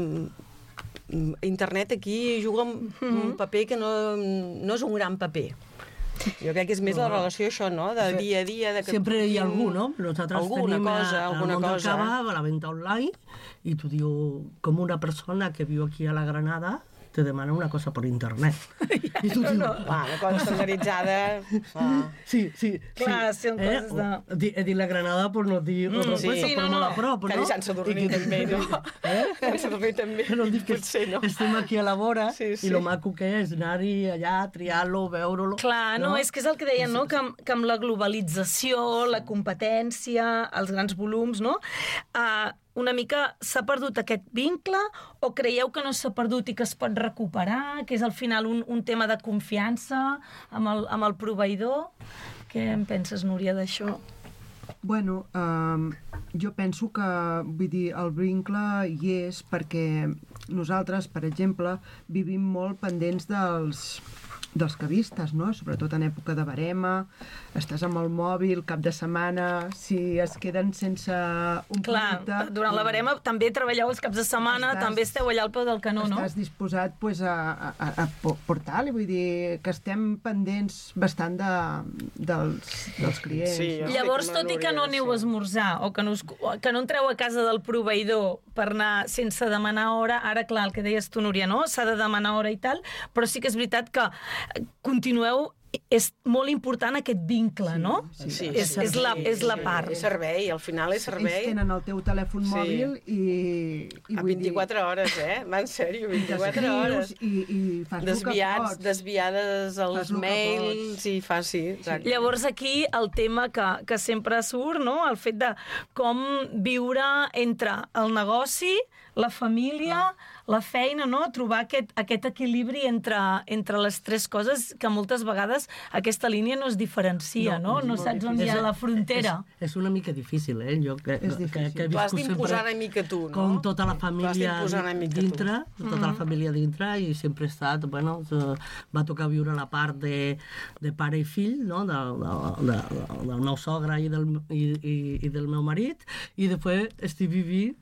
internet aquí juga un paper que no és un gran paper. Jo crec que és més la relació això, no? De dia a dia. Sempre hi ha algú, no? Nosaltres tenim alguna cosa. A la venda online i tu diu, com una persona que viu aquí a la Granada te demana una cosa per internet. I tu dius... Una cosa estandaritzada... Sí. Clar, són coses de... He dit la Granada per no dir otra cosa, però molt a prop, no? Que Sant Sadurní també, no? Sant Sadurní també, potser no. Estem aquí a la vora i lo maco que és anar-hi allà, triar-lo, veure-lo... Clar, no, és que és el que deien, no? Que amb la globalització, la competència, els grans volums, no? Una mica s'ha perdut aquest vincle o creieu que no s'ha perdut i que es pot recuperar, que és al final un tema de confiança amb el proveïdor? Què en penses, Núria, d'això? Bueno, jo penso que, vull dir, el vincle hi és perquè nosaltres, per exemple, vivim molt pendents dels cambistes, no? Sobretot en època de verema, estàs amb el mòbil, cap de setmana, si es queden sense un producte... Clar, durant la verema també treballeu els caps de setmana, també esteu allà al peu del canó, no? Estàs disposat a portar-li, vull dir que estem pendents bastant dels clients. Llavors, tot i que no aneu a esmorzar o que no entreu a casa del proveïdor per anar sense demanar hora. Ara, clar, el que deies tu, Núria, no? S'ha de demanar hora i tal, però sí que és veritat que continueu. És molt important aquest vincle, no? Sí. És la part. És servei, al final és servei. Ells tenen el teu telèfon mòbil i a 24 hores, Va, en sèrio, 24 hores. I fas el que pots. Desviades els mails i fas, sí. Exacte. Llavors aquí el tema que sempre surt, no? El fet de com viure entre el negoci, la família, la feina, no? Trobar aquest equilibri entre les tres coses que moltes vegades aquesta línia no es diferencia, no? No saps on hi ha la frontera. És una mica difícil, Jo que he tu has d'imposar una mica tu, no? Com tota la família dintre, tota la família dintre, i sempre he estat, va tocar viure la part de pare i fill, no? Del meu sogre i del meu marit, i després estic vivint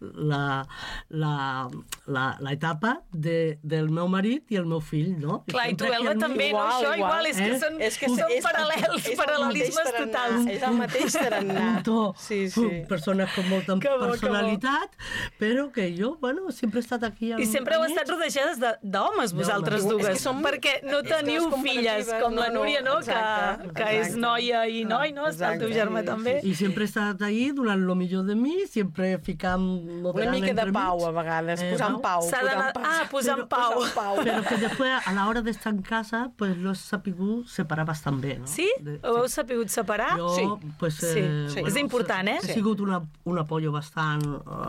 l'etapa del meu marit i el meu fill, no? Clar, i tu, Elba, també, no? Això igual, és que són paral·lels, paral·lelismes totals. És el mateix tarannà. Persones amb molta personalitat, però que jo, sempre he estat aquí. I sempre heu estat rodejades d'homes, vosaltres dues, perquè no teniu filles, com la Núria, no? Que és noia i noi, no? Està el teu germà també. I sempre he estat ahí donant lo millor de mi, sempre ficant... Una mica de pau, a vegades, posant pau. Posant pau. Però que després, a l'hora d'estar en casa, pues l'he sapigut separar bastant bé, no? Sí? Ho heu sapigut separar? Sí. És important, He sigut un apoyo bastant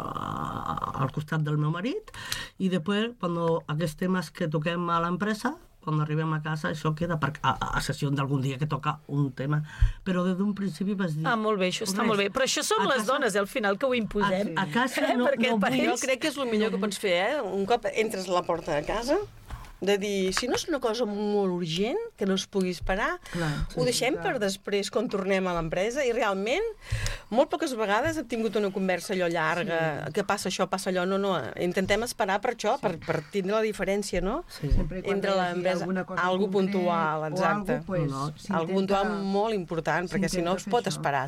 al costat del meu marit, i després, quan aquests temes que toquem a l'empresa, quan arribem a casa, això queda a sessió d'algun dia que toca un tema. Però des d'un principi vas dir... Molt bé, això està molt bé. Però això som les dones, al final, que ho imposem. A casa no jo crec que és el millor que pots fer, Un cop entres a la porta de casa, de dir, si no és una cosa molt urgent, que no es pugui esperar, ho deixem per després, quan tornem a l'empresa, i realment, molt poques vegades he tingut una conversa allò llarga, que passa això, passa allò, no, intentem esperar per això, per tindre la diferència, no? Entre l'empresa, algo puntual, exacte. Algo puntual molt important, perquè si no es pot esperar,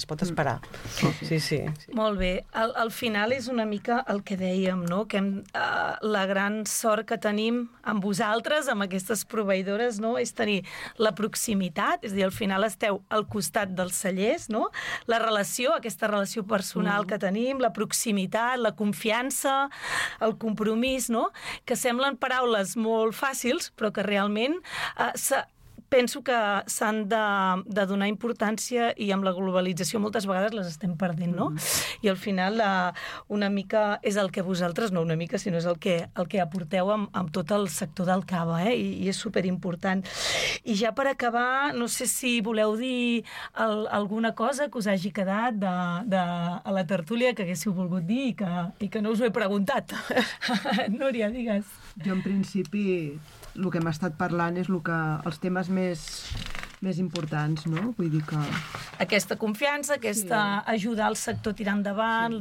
Sí. Molt bé. Al final és una mica el que dèiem, no? Que la gran sort que tenim amb vosaltres, amb aquestes proveïdores, no? És tenir la proximitat, és a dir, al final esteu al costat dels cellers, no? La relació, aquesta relació personal que tenim, la proximitat, la confiança, el compromís, no? Que semblen paraules molt fàcils, però que realment penso que s'han de donar importància, i amb la globalització moltes vegades les estem perdent, no? I al final una mica és el que vosaltres, no una mica, sinó és el que aporteu amb tot el sector del cava, i és superimportant. I ja per acabar, no sé si voleu dir alguna cosa que us hagi quedat a la tertúlia que haguéssiu volgut dir i que no us ho he preguntat. Núria, digues. Jo, en principi, el que hem estat parlant és els temes més importants, no? Vull dir que... Aquesta confiança, ajudar el sector a tirar endavant,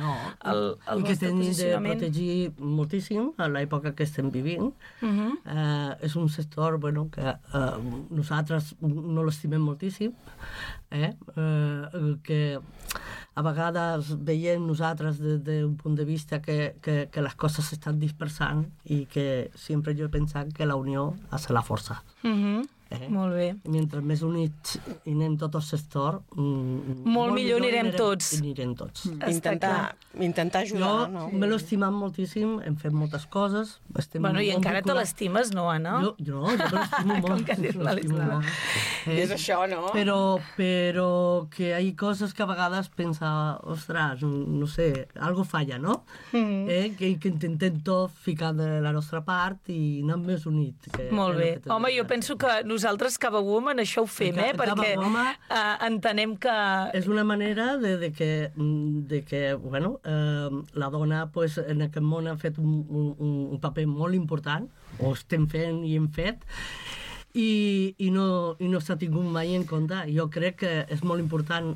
el vostre posicionament. I que tenim de protegir moltíssim a l'època que estem vivint. És un sector que nosaltres no l'estimem moltíssim, que a vegades veiem nosaltres des d'un punt de vista que les coses s'estan dispersant, i que sempre jo he pensat que la unió és la força. Molt bé. Mentre més units i anem tot el sector, molt millor anirem tots. Intentar ajudar. Jo me l'he estimat moltíssim, hem fet moltes coses. I encara te l'estimes, no, Anna? Jo me l'estimo molt. És això, no? Però que hi ha coses que a vegades pensa, ostres, no sé, algo falla, no? Que intentem tot ficar de la nostra part i anar més units. Molt bé. Home, jo penso que nosaltres, Cava Woman, això ho fem, perquè entenem que... És una manera de que la dona en aquest món ha fet un paper molt important, o estem fent i hem fet, i no s'ha tingut mai en compte. Jo crec que és molt important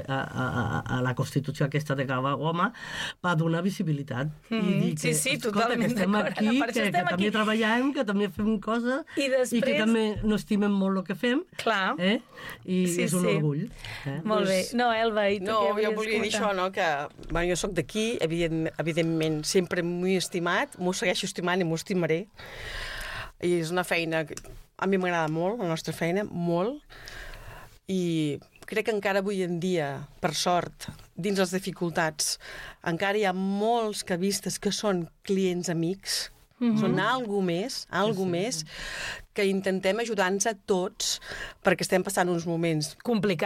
a la Constitució aquesta de cada home per donar visibilitat i dir que, escolta, que estem aquí, que també treballem, que també fem coses i que també no estimem molt el que fem. Clar. I és un orgull. Molt bé. No, Elba, i tu què volies jo volia dir això, no? Que jo soc d'aquí, evidentment, sempre m'ho he estimat, m'ho segueixo estimant i m'ho estimaré. I és una feina que a mi m'agrada molt, la nostra feina, molt, i crec que encara avui en dia, per sort, dins les dificultats, encara hi ha molts càvistes que són clients amics, són algú més, que intentem ajudar-nos a tots, perquè estem passant uns moments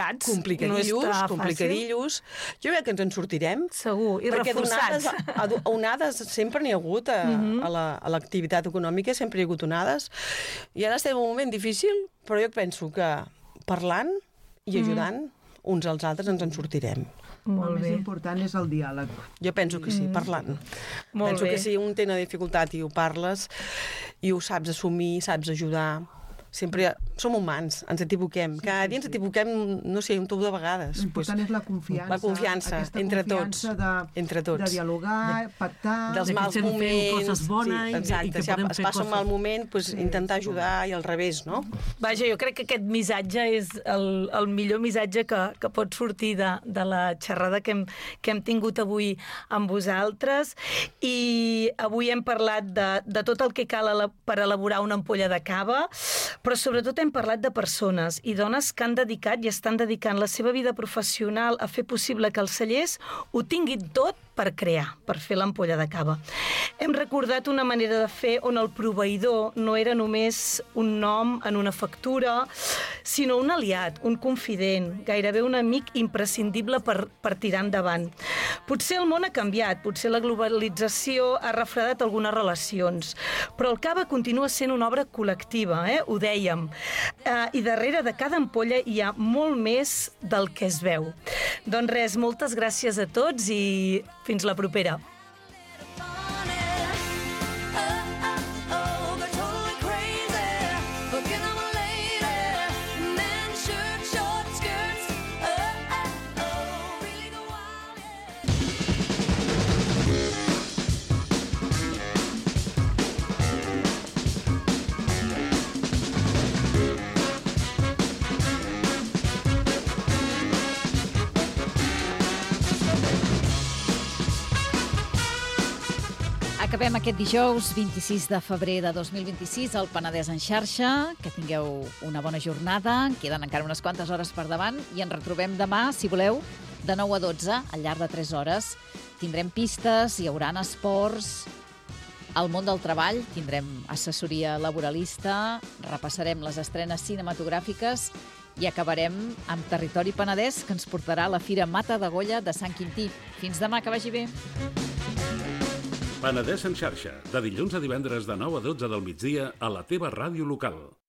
complicadillos. Jo crec que ens en sortirem. Segur, i reforçats. Perquè onades sempre n'hi ha hagut, a l'activitat econòmica sempre hi ha hagut onades, i ara estem en un moment difícil, però jo penso que parlant i ajudant uns als altres ens en sortirem. El més important és el diàleg. Jo penso que sí, parlant. Penso que si un té una dificultat i ho parles i ho saps assumir, saps ajudar, sempre som humans, ens equivoquem. Cada dia ens equivoquem, no sé, un tot de vegades. L'important és la confiança. La confiança, entre tots. Entre tots. De dialogar, pactar... Dels mals moments. Coses bones exacte, si es passa un mal moment, intentar ajudar i al revés, no? Vaja, jo crec que aquest missatge és el millor missatge que pot sortir de la xerrada que hem tingut avui amb vosaltres. I avui hem parlat de tot el que cal per elaborar una ampolla de cava, però sobretot hem parlat de persones i dones que han dedicat i estan dedicant la seva vida professional a fer possible que els cellers ho tinguin tot per crear, per fer l'ampolla de cava. Hem recordat una manera de fer on el proveïdor no era només un nom en una factura, sinó un aliat, un confident, gairebé un amic imprescindible per tirar endavant. Potser el món ha canviat, potser la globalització ha refredat algunes relacions, però el cava continua sent una obra col·lectiva, ho dèiem. I darrere de cada ampolla hi ha molt més del que es veu. Doncs res, moltes gràcies a tots i fins la propera. Acabem aquest dijous 26 de febrer de 2026 al Penedès en xarxa. Que tingueu una bona jornada. Queden encara unes quantes hores per davant i ens retrobem demà, si voleu, de 9 a 12, al llarg de 3 hores. Tindrem pistes, hi haurà esports, al món del treball, tindrem assessoria laboralista, repassarem les estrenes cinematogràfiques i acabarem amb Territori Penedès, que ens portarà a la Fira Mata d'Agolla de Sant Quintí. Fins demà, que vagi bé. Penedès en xarxa, de dilluns a divendres de 9 a 12 del migdia a la teva ràdio local.